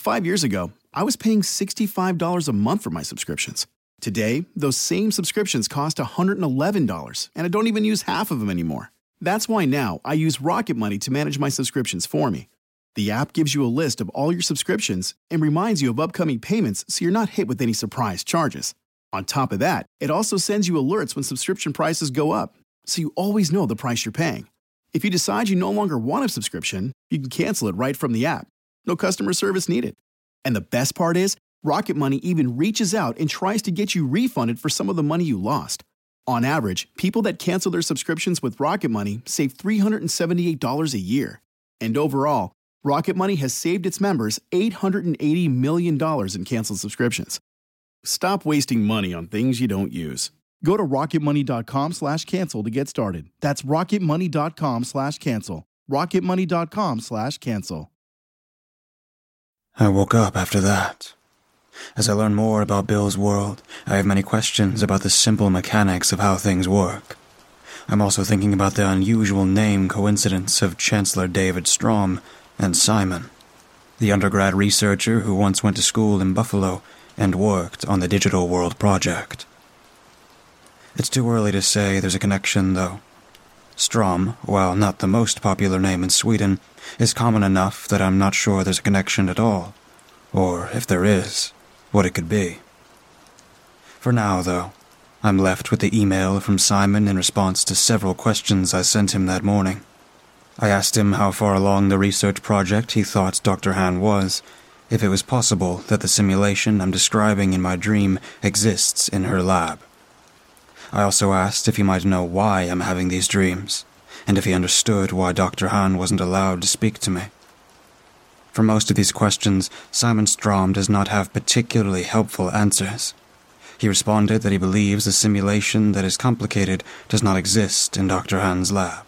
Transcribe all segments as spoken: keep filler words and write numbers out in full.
Five years ago, I was paying sixty-five dollars a month for my subscriptions. Today, those same subscriptions cost one hundred eleven dollars, and I don't even use half of them anymore. That's why now I use Rocket Money to manage my subscriptions for me. The app gives you a list of all your subscriptions and reminds you of upcoming payments so you're not hit with any surprise charges. On top of that, it also sends you alerts when subscription prices go up, so you always know the price you're paying. If you decide you no longer want a subscription, you can cancel it right from the app. No customer service needed. And the best part is, Rocket Money even reaches out and tries to get you refunded for some of the money you lost. On average, people that cancel their subscriptions with Rocket Money save three hundred seventy-eight dollars a year. And overall, Rocket Money has saved its members eight hundred eighty million dollars in canceled subscriptions. Stop wasting money on things you don't use. Go to rocketmoney.com slash cancel to get started. That's rocketmoney.com slash cancel. rocketmoney.com slash cancel. I woke up after that. As I learn more about Bill's world, I have many questions about the simple mechanics of how things work. I'm also thinking about the unusual name coincidence of Chancellor David Strom and Simon, the undergrad researcher who once went to school in Buffalo and worked on the Digital World Project. It's too early to say there's a connection, though. Strom, while not the most popular name in Sweden, is common enough that I'm not sure there's a connection at all, or if there is, what it could be. For now, though, I'm left with the email from Simon in response to several questions I sent him that morning. I asked him how far along the research project he thought Doctor Han was, if it was possible that the simulation I'm describing in my dream exists in her lab. I also asked if he might know why I'm having these dreams, and if he understood why Doctor Han wasn't allowed to speak to me. For most of these questions, Simon Strom does not have particularly helpful answers. He responded that he believes the simulation that is complicated does not exist in Doctor Han's lab.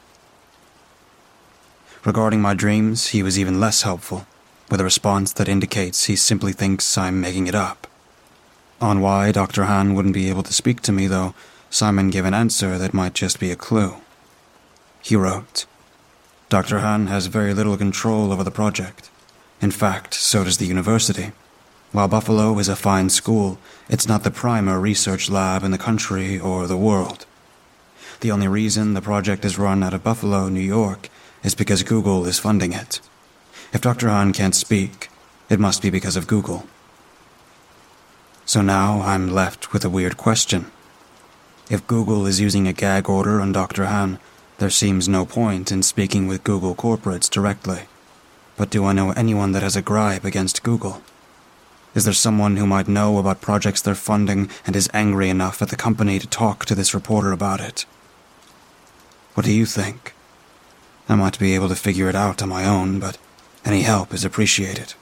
Regarding my dreams, he was even less helpful, with a response that indicates he simply thinks I'm making it up. On why Doctor Han wouldn't be able to speak to me, though, Simon gave an answer that might just be a clue. He wrote, Doctor Han has very little control over the project. In fact, so does the university. While Buffalo is a fine school, it's not the primary research lab in the country or the world. The only reason the project is run out of Buffalo, New York, is because Google is funding it. If Doctor Han can't speak, it must be because of Google. So now I'm left with a weird question. If Google is using a gag order on Doctor Han, there seems no point in speaking with Google corporates directly. But do I know anyone that has a gripe against Google? Is there someone who might know about projects they're funding and is angry enough at the company to talk to this reporter about it? What do you think? I might be able to figure it out on my own, but any help is appreciated.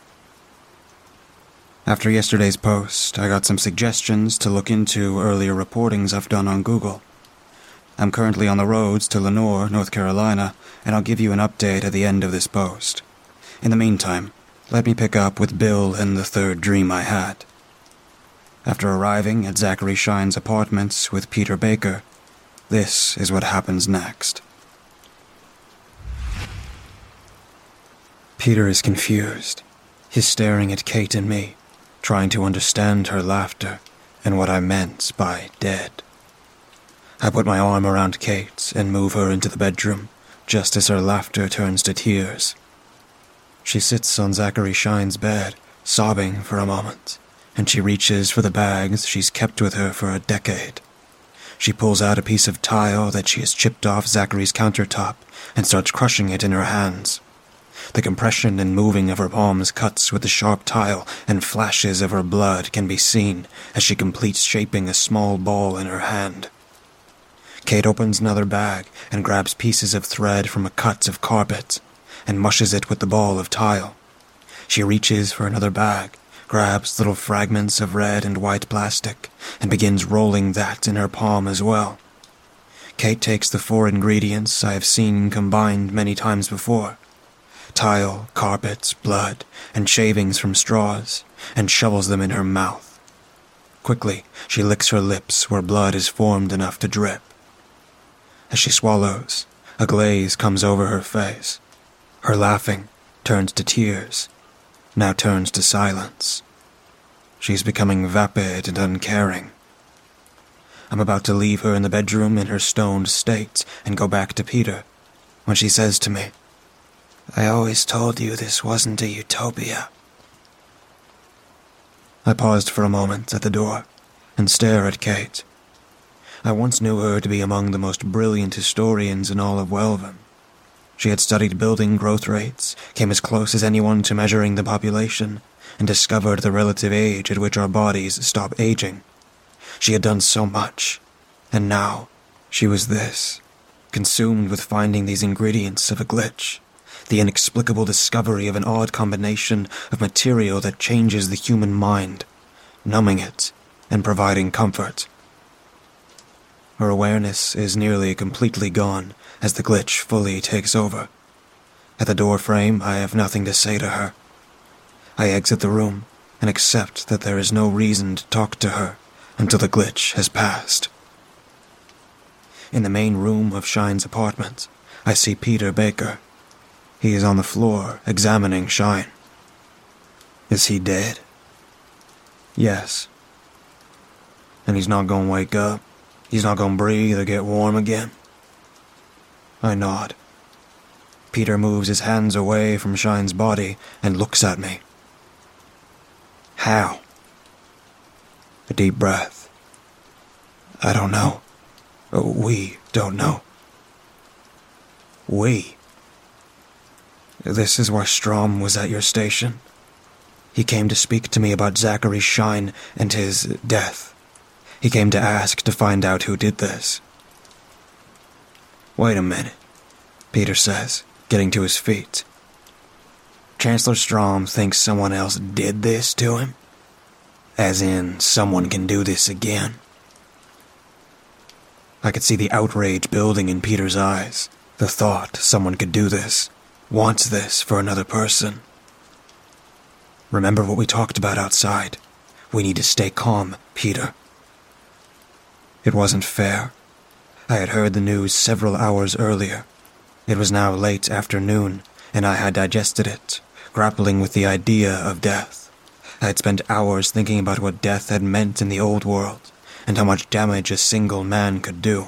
After yesterday's post, I got some suggestions to look into earlier reportings I've done on Google. I'm currently on the roads to Lenoir, North Carolina, and I'll give you an update at the end of this post. In the meantime, let me pick up with Bill and the third dream I had. After arriving at Zachary Shine's apartments with Peter Baker, this is what happens next. Peter is confused. He's staring at Kate and me, trying to understand her laughter and what I meant by dead. I put my arm around Kate and move her into the bedroom, just as her laughter turns to tears. She sits on Zachary Shine's bed, sobbing for a moment, and she reaches for the bags she's kept with her for a decade. She pulls out a piece of tile that she has chipped off Zachary's countertop and starts crushing it in her hands. The compression and moving of her palms cuts with the sharp tile, and flashes of her blood can be seen as she completes shaping a small ball in her hand. Kate opens another bag and grabs pieces of thread from a cut of carpet and mushes it with the ball of tile. She reaches for another bag, grabs little fragments of red and white plastic, and begins rolling that in her palm as well. Kate takes the four ingredients I have seen combined many times before: tile, carpet, blood, and shavings from straws, and shovels them in her mouth. Quickly, she licks her lips where blood is formed enough to drip. As she swallows, a glaze comes over her face. Her laughing turns to tears. now turns to silence. She's becoming vapid and uncaring. I'm about to leave her in the bedroom in her stoned state and go back to Peter when she says to me, "I always told you this wasn't a utopia." I paused for a moment at the door and stare at Kate. I once knew her to be among the most brilliant historians in all of Welvin. She had studied building growth rates, came as close as anyone to measuring the population, and discovered the relative age at which our bodies stop aging. She had done so much, and now she was this, consumed with finding these ingredients of a glitch, the inexplicable discovery of an odd combination of material that changes the human mind, numbing it and providing comfort. Her awareness is nearly completely gone as the glitch fully takes over. At the door frame, I have nothing to say to her. I exit the room and accept that there is no reason to talk to her until the glitch has passed. In the main room of Shine's apartment, I see Peter Baker. He is on the floor, examining Shine. Is he dead? Yes. And he's not gonna wake up? He's not gonna breathe or get warm again? I nod. Peter moves his hands away from Shine's body and looks at me. How? A deep breath. I don't know. We don't know. We. This is why Strom was at your station. He came to speak to me about Zachary Shine and his death. He came to ask to find out who did this. Wait a minute, Peter says, getting to his feet. Chancellor Strom thinks someone else did this to him? As in, someone can do this again? I could see the outrage building in Peter's eyes. The thought someone could do this, wants this for another person. Remember what we talked about outside. We need to stay calm, Peter. It wasn't fair. I had heard the news several hours earlier. It was now late afternoon, and I had digested it, grappling with the idea of death. I had spent hours thinking about what death had meant in the old world, and how much damage a single man could do.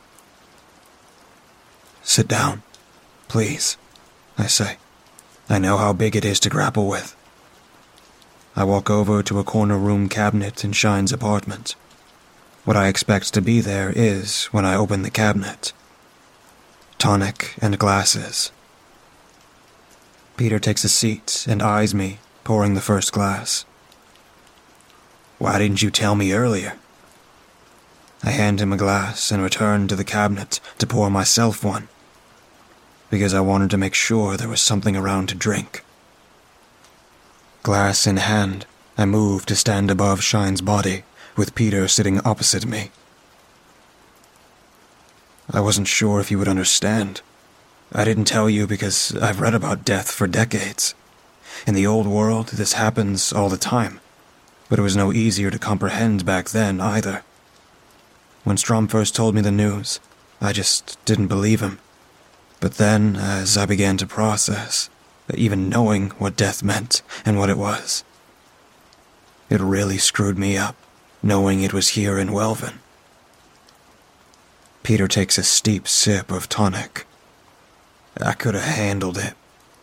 Sit down, please, I say. I know how big it is to grapple with. I walk over to a corner room cabinet in Shine's apartment. What I expect to be there is, when I open the cabinet, tonic and glasses. Peter takes a seat and eyes me, pouring the first glass. Why didn't you tell me earlier? I hand him a glass and return to the cabinet to pour myself one, because I wanted to make sure there was something around to drink. Glass in hand, I move to stand above Shine's body, with Peter sitting opposite me. I wasn't sure if you would understand. I didn't tell you because I've read about death for decades. In the old world, this happens all the time, but it was no easier to comprehend back then either. When Strom first told me the news, I just didn't believe him. But then, as I began to process, even knowing what death meant and what it was, it really screwed me up, knowing it was here in Welvin. Peter takes a steep sip of tonic. I could have handled it.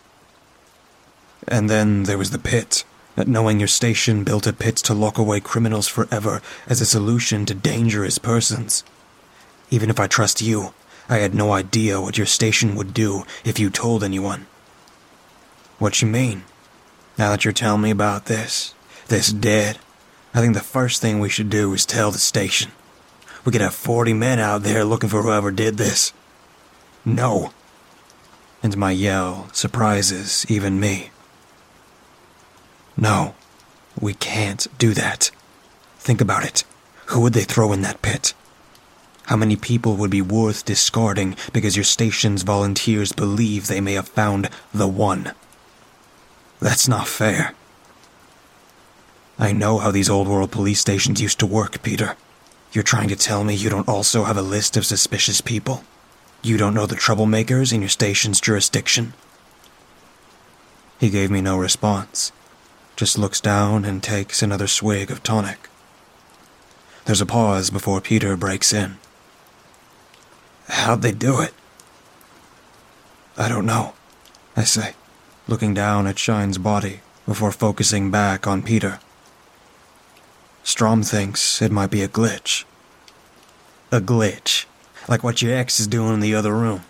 And then there was the pit. Knowing your station built a pit to lock away criminals forever as a solution to dangerous persons. Even if I trust you, I had no idea what your station would do if you told anyone. What you mean? Now that you're telling me about this, this dead, I think the first thing we should do is tell the station. We could have forty men out there looking for whoever did this. No. And my yell surprises even me. No, we can't do that. Think about it. Who would they throw in that pit? How many people would be worth discarding because your station's volunteers believe they may have found the one? That's not fair. I know how these old-world police stations used to work, Peter. You're trying to tell me you don't also have a list of suspicious people? You don't know the troublemakers in your station's jurisdiction? He gave me no response, just looks down and takes another swig of tonic. There's a pause before Peter breaks in. How'd they do it? I don't know, I say, looking down at Shine's body before focusing back on Peter. Strom thinks it might be a glitch. A glitch? Like what your ex is doing in the other room?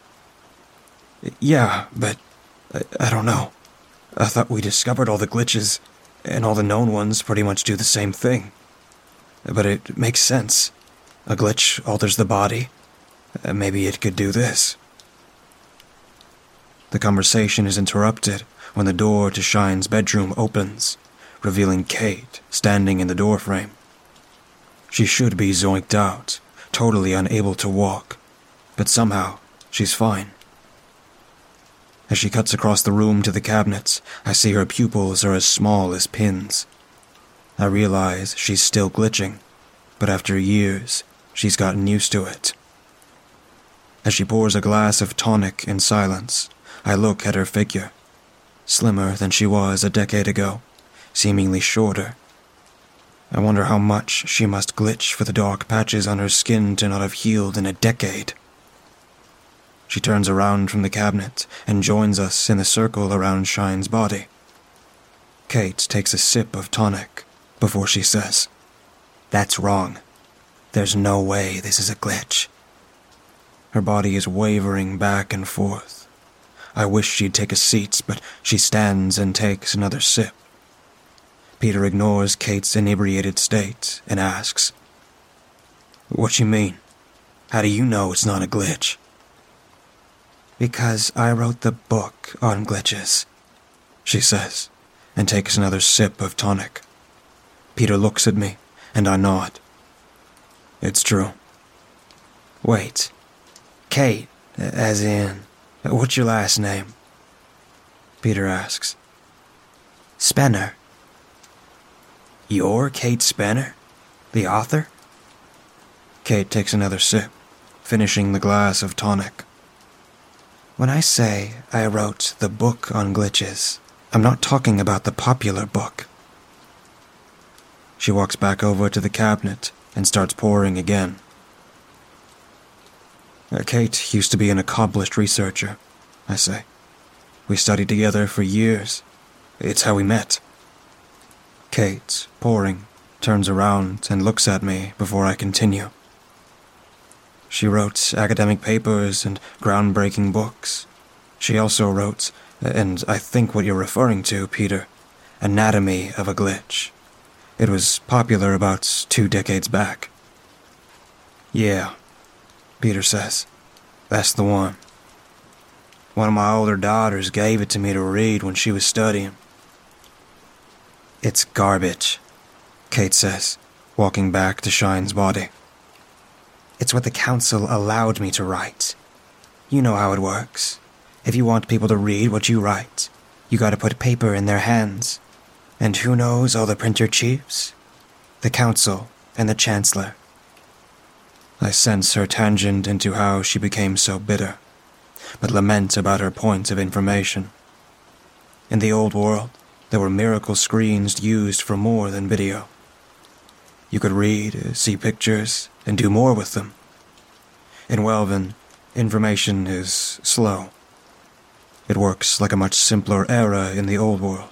Yeah, but I, I don't know. I thought we discovered all the glitches, and all the known ones pretty much do the same thing. But it makes sense. A glitch alters the body. Maybe it could do this. The conversation is interrupted when the door to Shine's bedroom opens, revealing Kate standing in the doorframe. She should be zoinked out, totally unable to walk, but somehow she's fine. As she cuts across the room to the cabinets, I see her pupils are as small as pins. I realize she's still glitching, but after years, she's gotten used to it. As she pours a glass of tonic in silence, I look at her figure, slimmer than she was a decade ago, seemingly shorter. I wonder how much she must glitch for the dark patches on her skin to not have healed in a decade. She turns around from the cabinet and joins us in the circle around Shine's body. Kate takes a sip of tonic before she says, "That's wrong. There's no way this is a glitch." Her body is wavering back and forth. I wish she'd take a seat, but she stands and takes another sip. Peter ignores Kate's inebriated state and asks, "What you mean? How do you know it's not a glitch?" "Because I wrote the book on glitches," she says, and takes another sip of tonic. Peter looks at me, and I nod. It's true. "Wait, Kate, as in, what's your last name?" Peter asks. "Spenner." "You're Kate Spenner, the author?" Kate takes another sip, finishing the glass of tonic. "When I say I wrote the book on glitches, I'm not talking about the popular book." She walks back over to the cabinet and starts pouring again. "Kate used to be an accomplished researcher," I say. "We studied together for years. It's how we met." Kate, pouring, turns around and looks at me before I continue. She wrote academic papers and groundbreaking books. She also wrote, and I think what you're referring to, Peter, Anatomy of a Glitch. It was popular about two decades back. "Yeah," Peter says. "That's the one. One of my older daughters gave it to me to read when she was studying." "It's garbage," Kate says, walking back to Shine's body. "It's what the council allowed me to write. You know how it works. If you want people to read what you write, you gotta put paper in their hands. And who knows all the printer chiefs? The council and the chancellor." I sense her tangent into how she became so bitter, but lament about her point of information. In the old world, there were miracle screens used for more than video. You could read, see pictures, and do more with them. In Welvin, information is slow. It works like a much simpler era in the old world.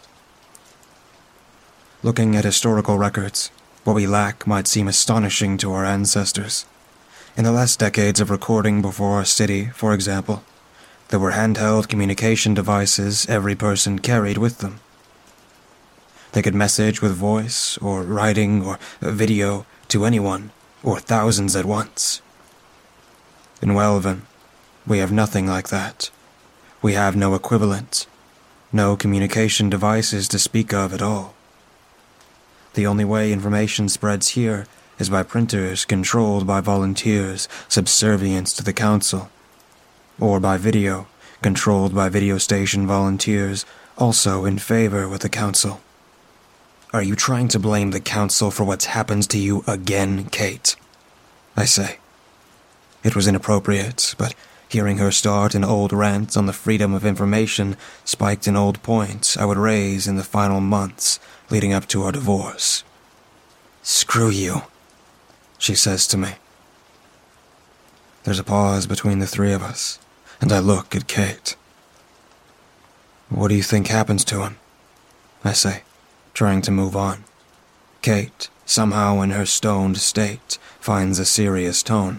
Looking at historical records, what we lack might seem astonishing to our ancestors. In the last decades of recording before our city, for example, there were handheld communication devices every person carried with them. They could message with voice, or writing, or video to anyone, or thousands at once. In Welvin, we have nothing like that. We have no equivalent, no communication devices to speak of at all. The only way information spreads here is by printers controlled by volunteers subservient to the council, or by video controlled by video station volunteers also in favor with the council. "Are you trying to blame the council for what's happened to you again, Kate?" I say. It was inappropriate, but hearing her start an old rant on the freedom of information spiked in old points I would raise in the final months leading up to our divorce. "Screw you," she says to me. There's a pause between the three of us, and I look at Kate. "What do you think happens to him?" I say, trying to move on. Kate, somehow in her stoned state, finds a serious tone.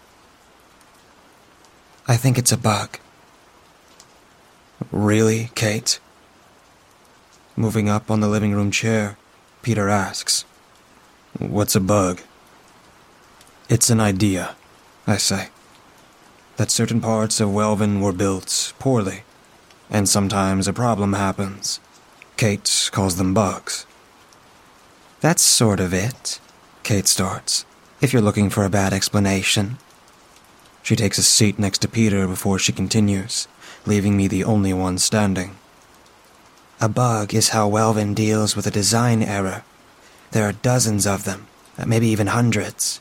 "I think it's a bug." "Really, Kate?" Moving up on the living room chair, Peter asks, "What's a bug?" "It's an idea," I say, "that certain parts of Welvin were built poorly, and sometimes a problem happens. Kate calls them bugs." "That's sort of it," Kate starts, "if you're looking for a bad explanation." She takes a seat next to Peter before she continues, leaving me the only one standing. "A bug is how Welvin deals with a design error. There are dozens of them, maybe even hundreds."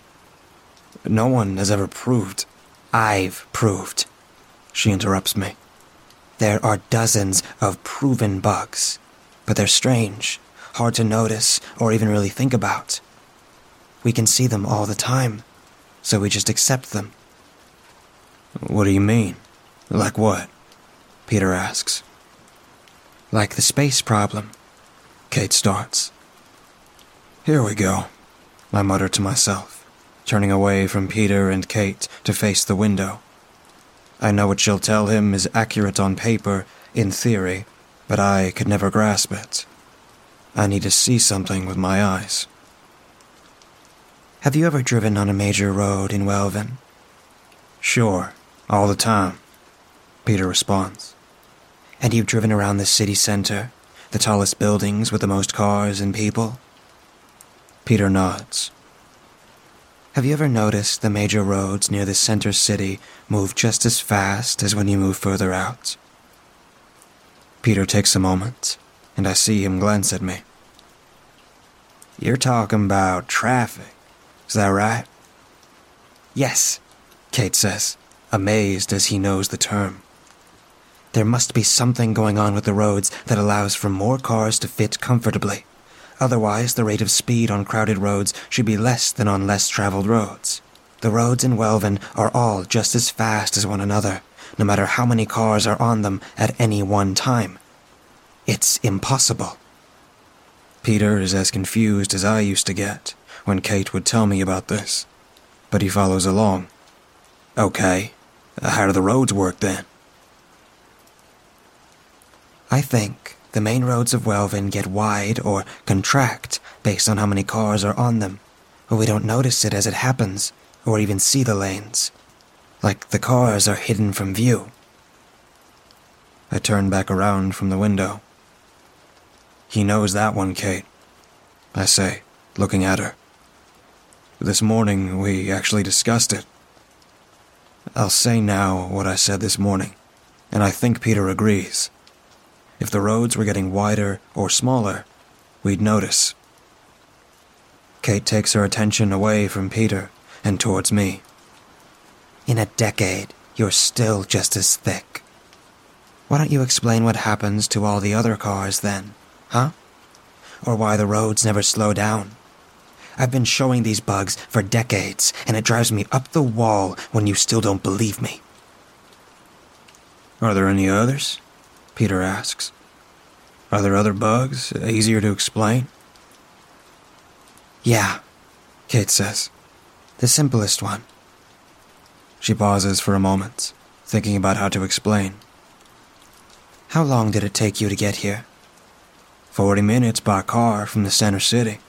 "No one has ever proved—" "I've proved," she interrupts me. "There are dozens of proven bugs, but they're strange, hard to notice or even really think about. We can see them all the time, so we just accept them." "What do you mean? Like what?" Peter asks. "Like the space problem," Kate starts. "Here we go," I mutter to myself, turning away from Peter and Kate to face the window. I know what she'll tell him is accurate on paper, in theory, but I could never grasp it. I need to see something with my eyes. "Have you ever driven on a major road in Welvin?" "Sure, all the time," Peter responds. "And you've driven around the city center, the tallest buildings with the most cars and people?" Peter nods. "Have you ever noticed the major roads near the center city move just as fast as when you move further out?" Peter takes a moment, and I see him glance at me. "You're talking about traffic, is that right?" "Yes," Kate says, amazed as he knows the term. "There must be something going on with the roads that allows for more cars to fit comfortably. Otherwise, the rate of speed on crowded roads should be less than on less traveled roads. The roads in Welvin are all just as fast as one another, no matter how many cars are on them at any one time. It's impossible." Peter is as confused as I used to get when Kate would tell me about this, but he follows along. "Okay, how do the roads work then?" "I think the main roads of Welvin get wide or contract based on how many cars are on them, but we don't notice it as it happens, or even see the lanes. Like the cars are hidden from view." I turn back around from the window. "He knows that one, Kate," I say, looking at her. "This morning we actually discussed it. I'll say now what I said this morning, and I think Peter agrees. If the roads were getting wider or smaller, we'd notice." Kate takes her attention away from Peter and towards me. "In a decade, you're still just as thick. Why don't you explain what happens to all the other cars then, huh? Or why the roads never slow down? I've been showing these bugs for decades, and it drives me up the wall when you still don't believe me." "Are there any others?" Peter asks. "Are there other bugs, easier to explain?" "Yeah," Kate says. "The simplest one." She pauses for a moment, thinking about how to explain. "How long did it take you to get here?" Forty minutes by car from the center city."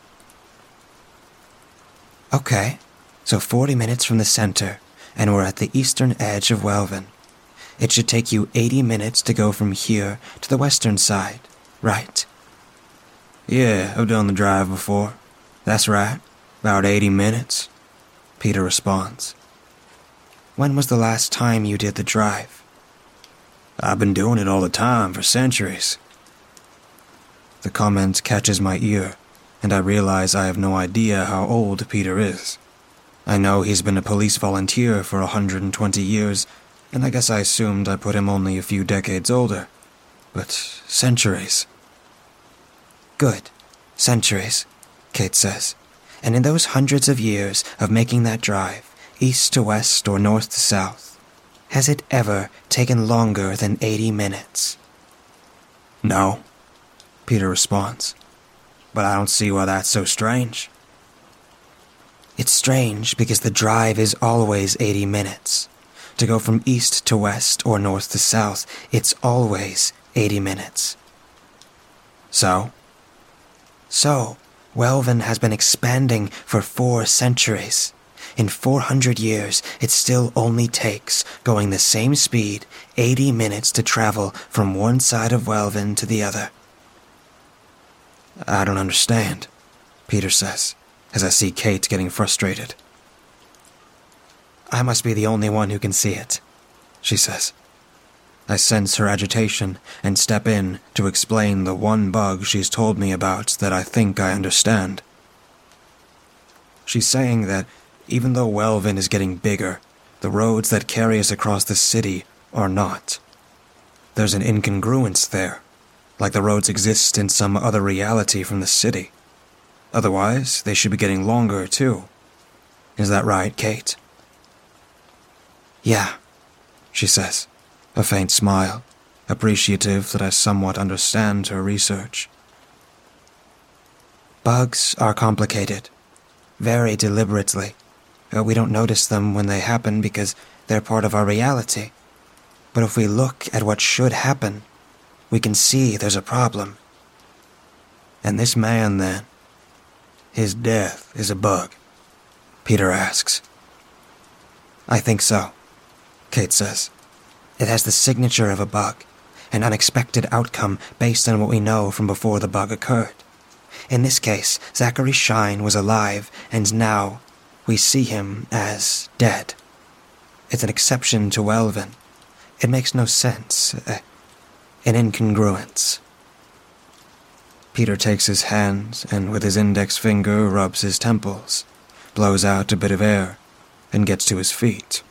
"Okay, so forty minutes from the center, and we're at the eastern edge of Welvin. It should take you eighty minutes to go from here to the western side, right?" "Yeah, I've done the drive before. That's right, about eighty minutes," Peter responds. "When was the last time you did the drive?" "I've been doing it all the time for centuries." The comment catches my ear, and I realize I have no idea how old Peter is. I know he's been a police volunteer for a hundred and twenty years, and I guess I assumed I put him only a few decades older. But centuries. Good. Centuries, Kate says. And in those hundreds of years of making that drive, east to west or north to south, has it ever taken longer than eighty minutes? No, Peter responds. But I don't see why that's so strange. It's strange because the drive is always eighty minutes. To go from east to west or north to south, it's always eighty minutes. So? So, Welvin has been expanding for four centuries. In four hundred years, it still only takes, going the same speed, eighty minutes to travel from one side of Welvin to the other. I don't understand, Peter says, as I see Kate getting frustrated. I must be the only one who can see it, she says. I sense her agitation and step in to explain the one bug she's told me about that I think I understand. She's saying that even though Welvin is getting bigger, the roads that carry us across the city are not. There's an incongruence there, like the roads exist in some other reality from the city. Otherwise, they should be getting longer, too. Is that right, Kate? Yeah, she says, a faint smile, appreciative that I somewhat understand her research. Bugs are complicated, very deliberately. We don't notice them when they happen because they're part of our reality. But if we look at what should happen, we can see there's a problem. And this man, then, his death is a bug? Peter asks. I think so, Kate says. It has the signature of a bug, an unexpected outcome based on what we know from before the bug occurred. In this case, Zachary Shine was alive, and now we see him as dead. It's an exception to Welvin. It makes no sense. Uh, an incongruence. Peter takes his hand and with his index finger rubs his temples, blows out a bit of air, and gets to his feet.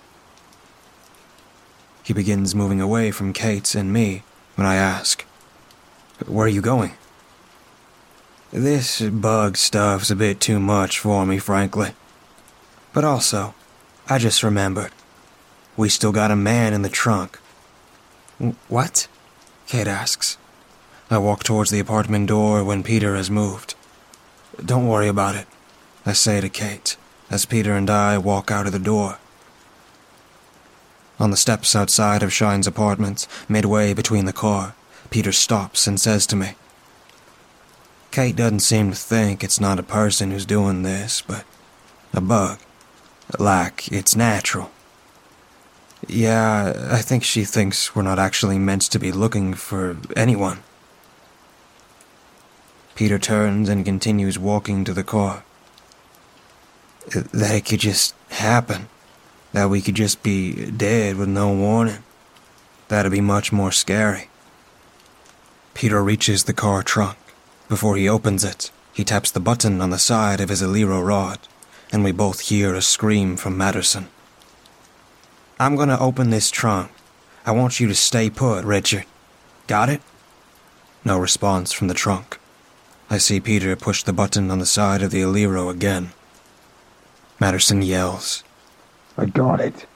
He begins moving away from Kate and me when I ask, "Where are you going?" This bug stuff's a bit too much for me, frankly. But also, I just remembered. We still got a man in the trunk. What? Kate asks. I walk towards the apartment door when Peter has moved. Don't worry about it, I say to Kate, as Peter and I walk out of the door. On the steps outside of Shine's apartment, midway between the car, Peter stops and says to me, Kate doesn't seem to think it's not a person who's doing this, but a bug. Like, it's natural. Yeah, I think she thinks we're not actually meant to be looking for anyone. Peter turns and continues walking to the car. That it could just happen. That we could just be dead with no warning. That'd be much more scary. Peter reaches the car trunk. Before he opens it, he taps the button on the side of his Aliro rod, and we both hear a scream from Matterson. I'm gonna open this trunk. I want you to stay put, Richard. Got it? No response from the trunk. I see Peter push the button on the side of the Aliro again. Matterson yells, I got it.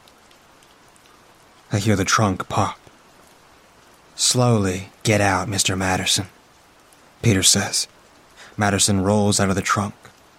I hear the trunk pop. Slowly get out, Mister Matterson, Peter says. Matterson rolls out of the trunk.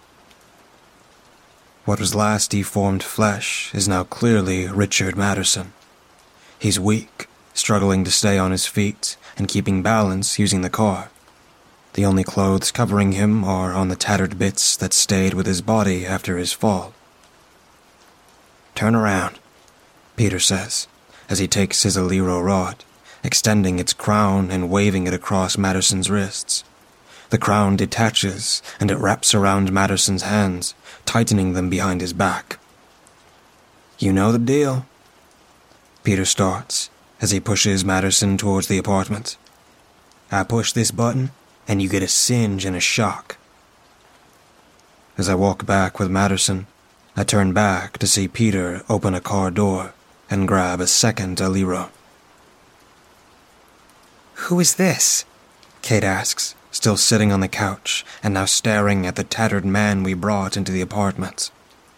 What was last deformed flesh is now clearly Richard Matterson. He's weak, struggling to stay on his feet and keeping balance using the car. The only clothes covering him are on the tattered bits that stayed with his body after his fall. Turn around, Peter says, as he takes his Aliro rod, extending its crown and waving it across Matterson's wrists. The crown detaches, and it wraps around Matterson's hands, tightening them behind his back. You know the deal? Peter starts, as he pushes Matterson towards the apartment. I push this button, and you get a singe and a shock. As I walk back with Matterson, I turn back to see Peter open a car door and grab a second Aliro. "Who is this?" Kate asks, still sitting on the couch and now staring at the tattered man we brought into the apartment.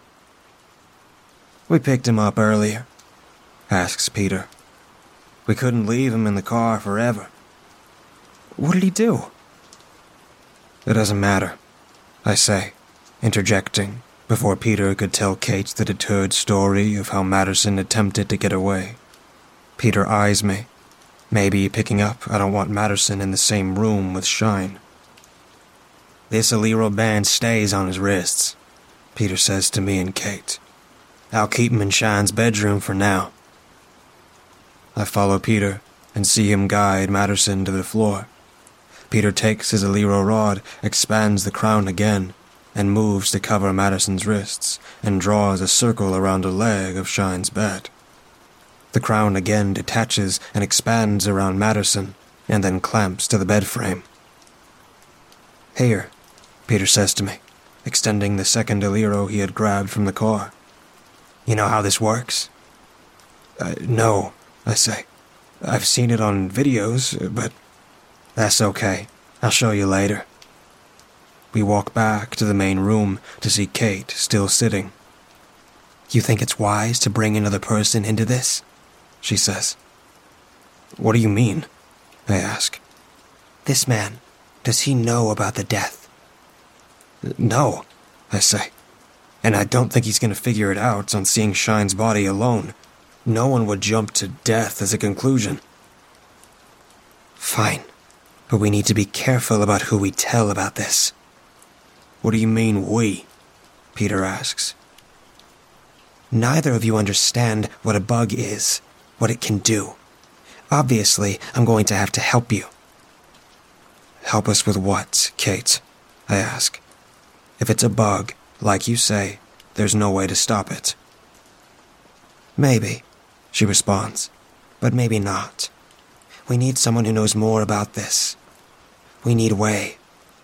"We picked him up earlier," asks Peter. "We couldn't leave him in the car forever." "What did he do?" "It doesn't matter," I say, interjecting before Peter could tell Kate the deterred story of how Matterson attempted to get away. Peter eyes me, maybe picking up I don't want Matterson in the same room with Shine. "This Aliro band stays on his wrists," Peter says to me and Kate. "I'll keep him in Shine's bedroom for now." I follow Peter and see him guide Matterson to the floor. Peter takes his Aliro rod, expands the crown again, and moves to cover Matterson's wrists, and draws a circle around a leg of Shine's bed. The crown again detaches and expands around Matterson, and then clamps to the bed frame. "Here," Peter says to me, extending the second Aliro he had grabbed from the car. "You know how this works?" Uh, no, I say. "I've seen it on videos, but..." "That's okay. I'll show you later." We walk back to the main room to see Kate still sitting. "You think it's wise to bring another person into this?" she says. "What do you mean?" I ask. "This man, does he know about the death?" "No," I say. "And I don't think he's going to figure it out on seeing Shine's body alone. No one would jump to death as a conclusion." "Fine, but we need to be careful about who we tell about this." "What do you mean, we?" Peter asks. "Neither of you understand what a bug is, what it can do. Obviously, I'm going to have to help you." "Help us with what, Kate?" I ask. "If it's a bug, like you say, there's no way to stop it." "Maybe," she responds, "but maybe not. We need someone who knows more about this. We need Wei."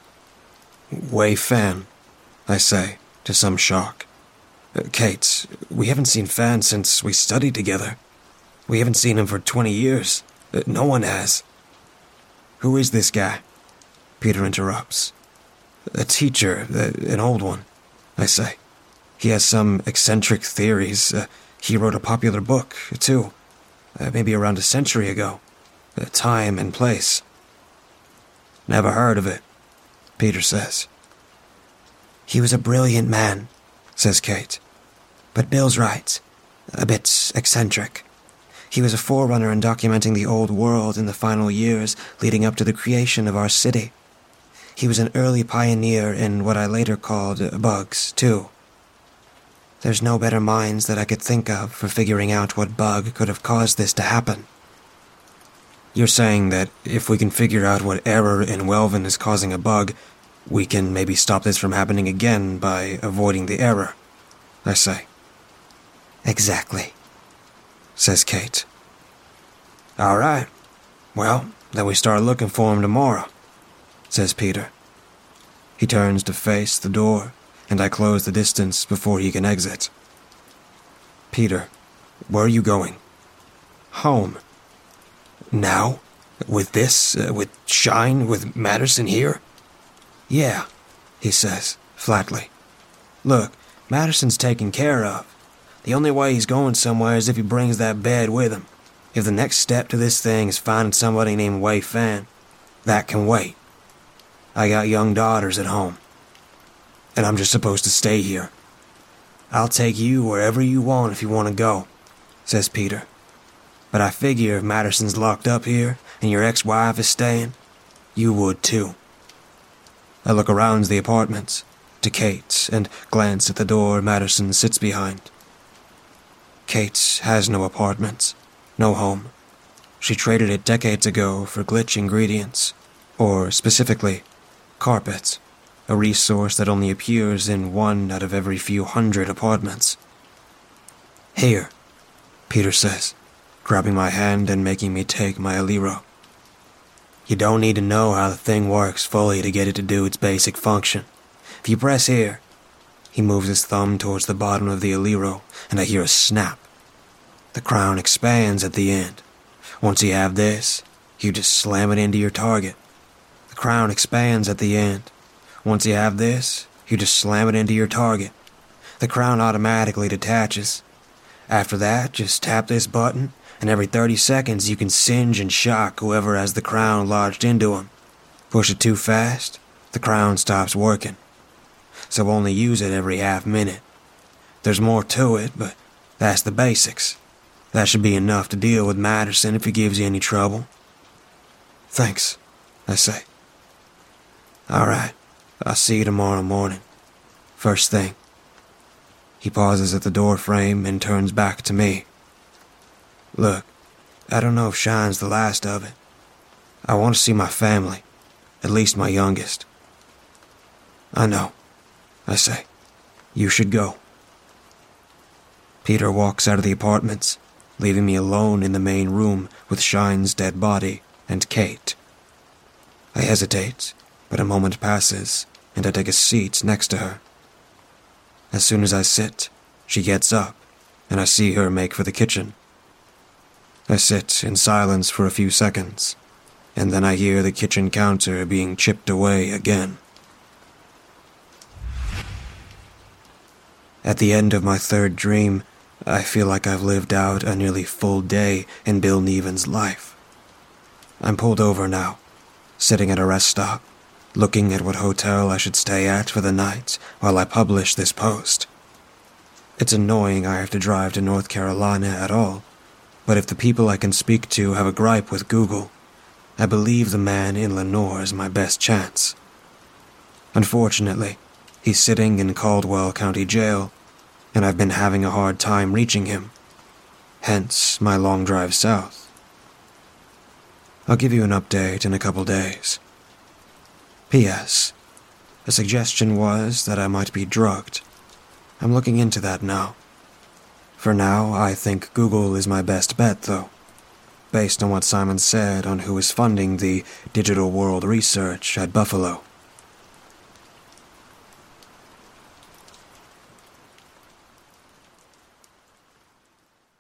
"Wei Fan," I say, to some shock. Uh, Kate, we haven't seen Fan since we studied together. We haven't seen him for twenty years. Uh, no one has." "Who is this guy?" Peter interrupts. "A teacher, uh, an old one," I say. "He has some eccentric theories. Uh, he wrote a popular book, too, uh, maybe around a century ago. Uh, time and place." "Never heard of it," Peter says. "He was a brilliant man," says Kate. "But Bill's right. A bit eccentric. He was a forerunner in documenting the old world in the final years leading up to the creation of our city. He was an early pioneer in what I later called bugs, too. There's no better minds that I could think of for figuring out what bug could have caused this to happen." "You're saying that if we can figure out what error in Welvin is causing a bug, we can maybe stop this from happening again by avoiding the error," I say. "Exactly," says Kate. "All right. Well, then we start looking for him tomorrow," says Peter. He turns to face the door, and I close the distance before he can exit. "Peter, where are you going?" "Home." "Now? With this? Uh, with Shine? With Matterson here?" "Yeah," he says, flatly. "Look, Matterson's taken care of. The only way he's going somewhere is if he brings that bed with him. If the next step to this thing is finding somebody named Wei Fan, that can wait. I got young daughters at home, and I'm just supposed to stay here. I'll take you wherever you want if you want to go," says Peter. "But I figure if Matterson's locked up here and your ex-wife is staying, you would too." I look around the apartment, to Kate, and glance at the door Matterson sits behind. Kate has no apartment, no home. She traded it decades ago for glitch ingredients, or specifically, carpet, a resource that only appears in one out of every few hundred apartments. "Here," Peter says, grabbing my hand and making me take my Aliro. "You don't need to know how the thing works fully to get it to do its basic function. If you press here," He moves his thumb towards the bottom of the Aliro, and I hear a snap. The crown expands at the end. Once you have this, you just slam it into your target. The crown expands at the end. Once you have this, you just slam it into your target. The crown automatically detaches. After that, just tap this button, and every thirty seconds you can singe and shock whoever has the crown lodged into him. Push it too fast, the crown stops working. So only use it every half minute. There's more to it, but that's the basics. That should be enough to deal with Matterson if he gives you any trouble. Thanks, I say. All right, I'll see you tomorrow morning. First thing. He pauses at the door frame and turns back to me. Look, I don't know if Shine's the last of it. I want to see my family, at least my youngest. I know, I say. You should go. Peter walks out of the apartments, leaving me alone in the main room with Shine's dead body and Kate. I hesitate, but a moment passes, and I take a seat next to her. As soon as I sit, she gets up, and I see her make for the kitchen. I sit in silence for a few seconds, and then I hear the kitchen counter being chipped away again. At the end of my third dream, I feel like I've lived out a nearly full day in Bill Neven's life. I'm pulled over now, sitting at a rest stop, looking at what hotel I should stay at for the night while I publish this post. It's annoying I have to drive to North Carolina at all, but if the people I can speak to have a gripe with Google, I believe the man in Lenore is my best chance. Unfortunately, he's sitting in Caldwell County Jail, and I've been having a hard time reaching him. Hence my long drive south. I'll give you an update in a couple days. P S. A suggestion was that I might be drugged. I'm looking into that now. For now, I think Google is my best bet, though, based on what Simon said on who is funding the digital world research at Buffalo.